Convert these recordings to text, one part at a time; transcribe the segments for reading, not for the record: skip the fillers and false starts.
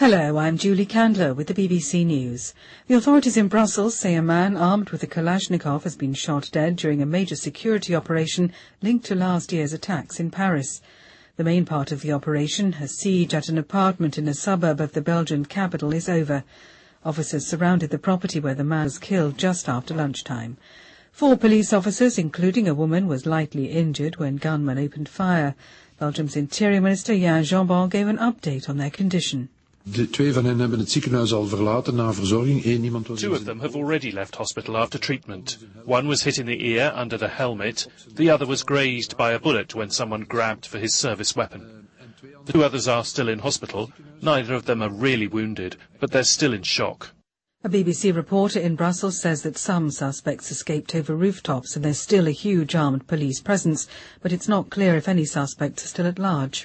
Hello, I'm Julie Candler with the BBC News. The authorities in Brussels say a man armed with a Kalashnikov has been shot dead during a major security operation linked to last year's attacks in Paris. The main part of the operation, a siege at an apartment in a suburb of the Belgian capital, is over. Officers surrounded the property where the man was killed just after lunchtime. 4 police officers, including a woman, was lightly injured when gunmen opened fire. Belgium's Interior Minister Jan Jambon gave an update on their condition. 2 van hen hebben het ziekenhuis al verlaten na verzorging. 2 of them have already left hospital after treatment. One was hit in the ear under the helmet. The other was grazed by a bullet when someone grabbed for his service weapon. The 2 others are still in hospital. Neither of them are really wounded, but they're still in shock. A BBC reporter in Brussels says that some suspects escaped over rooftops and there's still a huge armed police presence, but it's not clear if any suspects are still at large.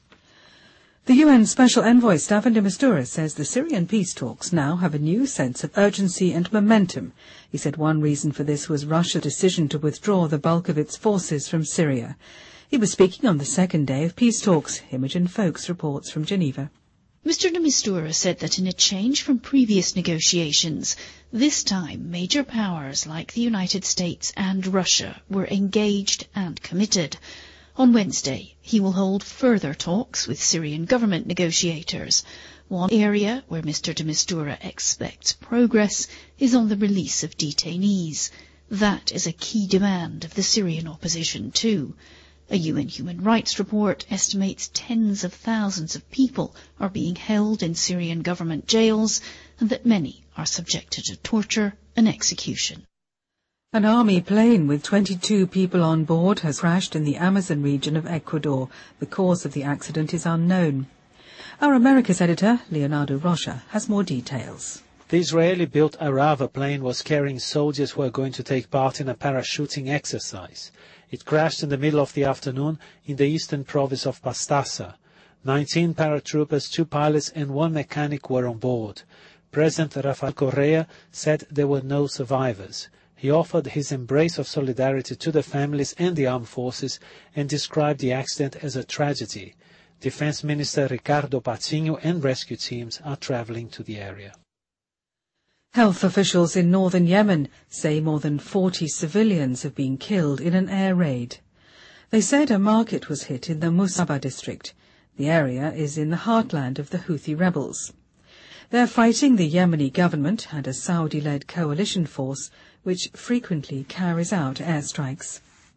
The UN Special Envoy Staffan de Mistura says the Syrian peace talks now have a new sense of urgency and momentum. He said one reason for this was Russia's decision to withdraw the bulk of its forces from Syria. He was speaking on the second day of peace talks. Imogen Foulkes reports from Geneva. Mr de Mistura said that in a change from previous negotiations, this time major powers like the United States and Russia were engaged and committed. On Wednesday, he will hold further talks with Syrian government negotiators. One area where Mr de Mistura expects progress is on the release of detainees. That is a key demand of the Syrian opposition too. A UN human rights report estimates tens of thousands of people are being held in Syrian government jails and that many are subjected to torture and execution. An army plane with 22 people on board has crashed in the Amazon region of Ecuador. The cause of the accident is unknown. Our Americas editor, Leonardo Rocha, has more details. The Israeli-built Arava plane was carrying soldiers who were going to take part in a parachuting exercise. It crashed in the middle of the afternoon in the eastern province of Pastaza. 19 paratroopers, 2 pilots and 1 mechanic were on board. President Rafael Correa said there were no survivors. He offered his embrace of solidarity to the families and the armed forces and described the accident as a tragedy. Defense Minister Ricardo Patinho and rescue teams are traveling to the area. Health officials in northern Yemen say more than 40 civilians have been killed in an air raid. They said a market was hit in the Musaba district. The area is in the heartland of the Houthi rebels. They're fighting the Yemeni government and a Saudi-led coalition force which frequently carries out airstrikes.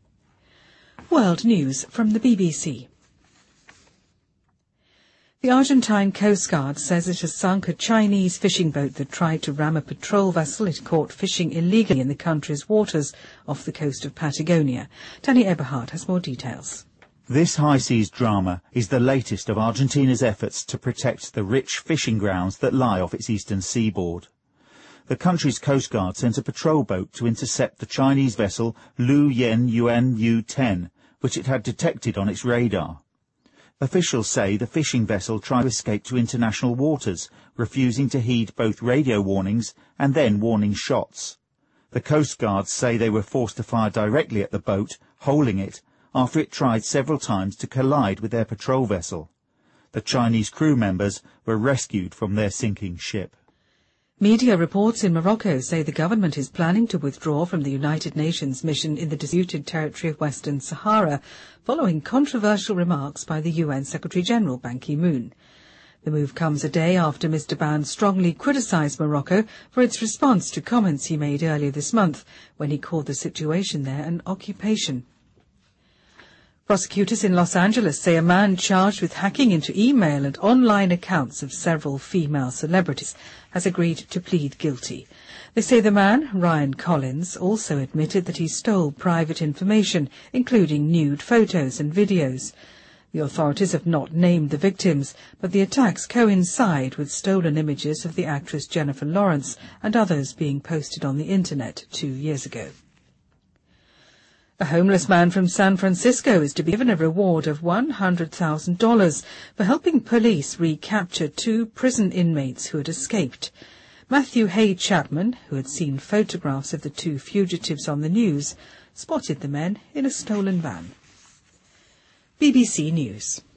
World News from the BBC. The Argentine Coast Guard says it has sunk a Chinese fishing boat that tried to ram a patrol vessel it caught fishing illegally in the country's waters off the coast of Patagonia. Danny Eberhard has more details. This high seas drama is the latest of Argentina's efforts to protect the rich fishing grounds that lie off its eastern seaboard. The country's Coast Guard sent a patrol boat to intercept the Chinese vessel Lu Yen Yuan Yu-10, which it had detected on its radar. Officials say the fishing vessel tried to escape to international waters, refusing to heed both radio warnings and then warning shots. The Coast Guards say they were forced to fire directly at the boat, holing it, after it tried several times to collide with their patrol vessel. The Chinese crew members were rescued from their sinking ship. Media reports in Morocco say the government is planning to withdraw from the United Nations mission in the disputed territory of Western Sahara, following controversial remarks by the UN Secretary-General Ban Ki-moon. The move comes a day after Mr. Ban strongly criticised Morocco for its response to comments he made earlier this month, when he called the situation there an occupation. Prosecutors in Los Angeles say a man charged with hacking into email and online accounts of several female celebrities has agreed to plead guilty. They say the man, Ryan Collins, also admitted that he stole private information, including nude photos and videos. The authorities have not named the victims, but the attacks coincide with stolen images of the actress Jennifer Lawrence and others being posted on the Internet 2 years ago. A homeless man from San Francisco is to be given a reward of $100,000 for helping police recapture 2 prison inmates who had escaped. Matthew Hay Chapman, who had seen photographs of the 2 fugitives on the news, spotted the men in a stolen van. BBC News.